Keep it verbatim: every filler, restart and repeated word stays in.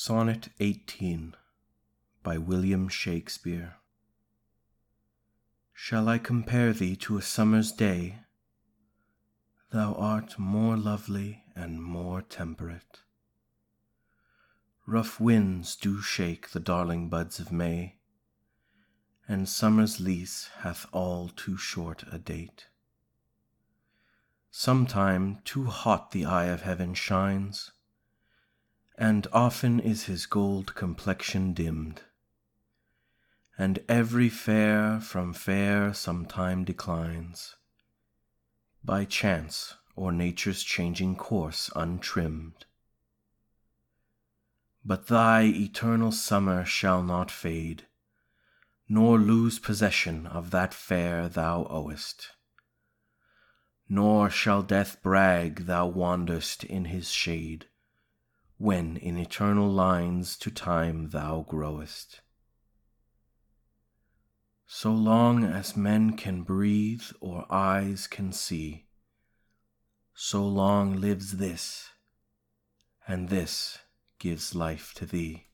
Sonnet eighteen by William Shakespeare. Shall I compare thee to a summer's day? Thou art more lovely and more temperate. Rough winds do shake the darling buds of May, and summer's lease hath all too short a date. Sometime too hot the eye of heaven shines, and often is his gold complexion dimmed, and every fair from fair sometime declines, by chance or nature's changing course untrimmed. But thy eternal summer shall not fade, nor lose possession of that fair thou owest, nor shall death brag thou wander'st in his shade, when in eternal lines to time thou growest. So long as men can breathe or eyes can see, so long lives this, and this gives life to thee.